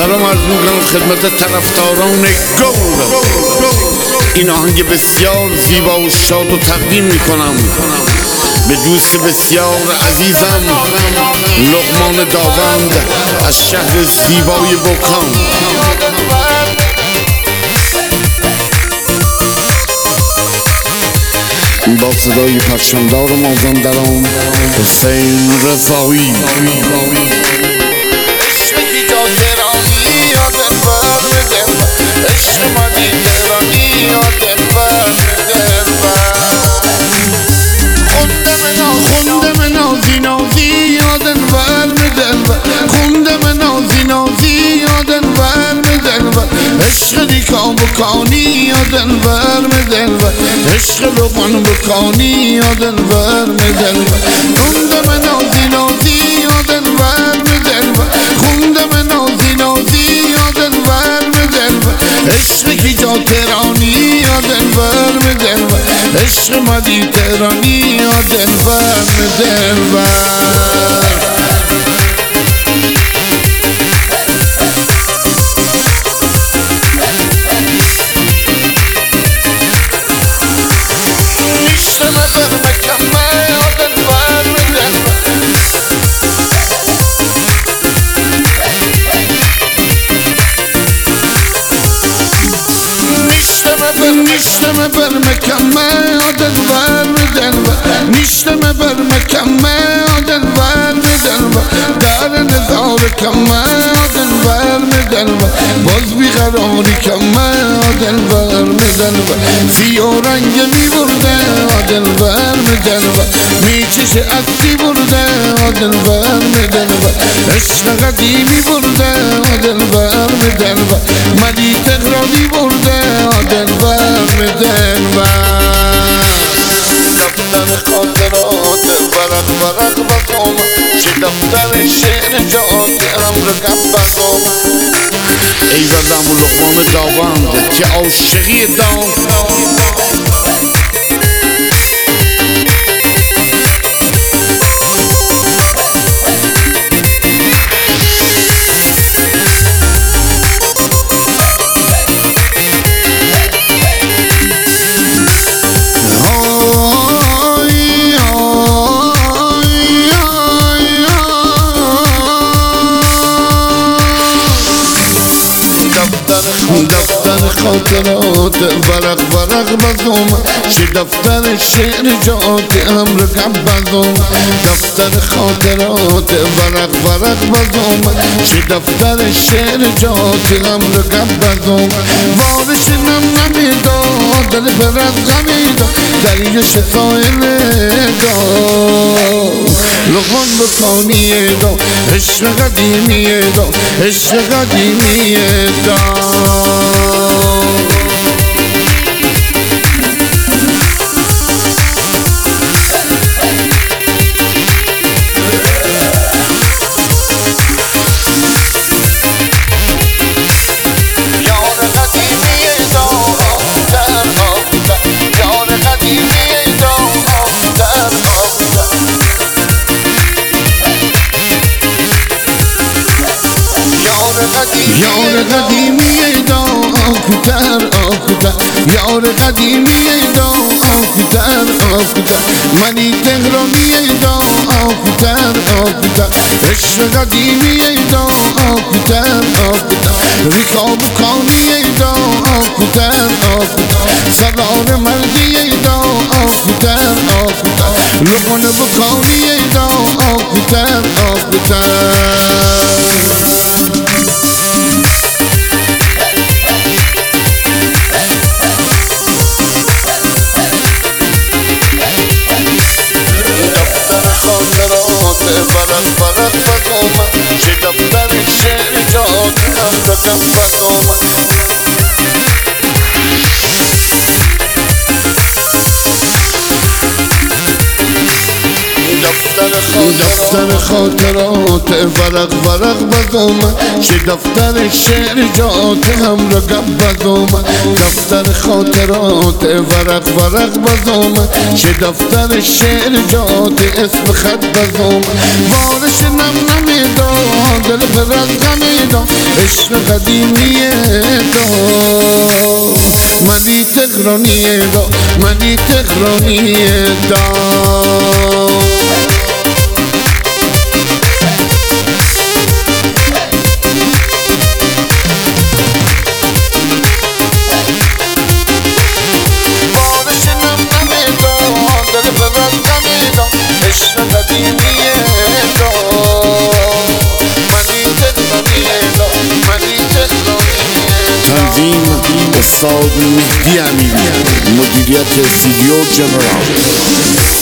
سلام عرض میکنم خدمت طرفداران گل. این آهنگ بسیار زیبا و شاد و تقدیم میکنم به دوست بسیار عزیزم لقمان داوند از شهر زیبای بوکان. با صدای پرچمدار مازندران حسین رضایی. عشق دیکا بکانی یا دلبر می دلبر، عشق لقمان بکانی یا دلبر می دلبر. خوندم نازی نازی یا دلبر می دلبر، خوندم نازی نازی یا دلبر می دلبر. عشق کی جا تهرانی یا دلبر می دلبر، عشق مدی تهرانی یا دلبر می دلبر. نیشتم بر مکمه دلبر می دلبر، نیشتم بر مکمه دلبر می دلبر. در نظار کمه دلبر می دلبر، باز بیقراری کمه دلبر می دلبر. سیاه رنگ می برده دلبر می دلبر، می چش اصلی برده دلبر می دلبر. عشق قدیمی برده دلبر می دلبر، مدی تهرانی برده دلبر می دلبر. دفتر خاطرات ورق ورق بزم، چه دفتر شعر جادم رقم بزم. ای زدم و لقمان داوند که عاشقی دام. دفتر خاطرات ورق ورق بزم، چه دفتر شعر جات هم رقم بزم. دفتر خاطرات ورق ورق بزم، چه دفتر شعر جات هم رقم بزم. وارش نم نمیداد دل برد غمیداد، دریش سایل داد لقمان بکانی داد. عشق قدیمی داد، عشق قدیمی داد. یار قدیمی دا آکوتر آکوتر، یار قدیمی دا آکوتر آکوتر. منی تهرانی دا آکوتر آکوتر، عشق قدیمی دا آکوتر آکوتر. ریکاب کانی دا آکوتر آکوتر، سرار مردی دا آکوتر آکوتر. لقمان بکانی دا آکوتر آکوتر. ورق ورق بزم، چه دفتر شعر جات هم رقم بزم. دفتر دفتر خاطرات ورق ورق بزم چه دفتر شعر جات هم را گب بزم دفتر خاطرات ورق ورق بزم چه دفتر شعر جات اسم خط بزم بارش نم نمیدا دل فرز نمیدا عشق قدیمیه دا منی تهرانیه دا منی تهرانیه دا تنظیم استاد مهدی امیری، مدیریت استودیو جنرال.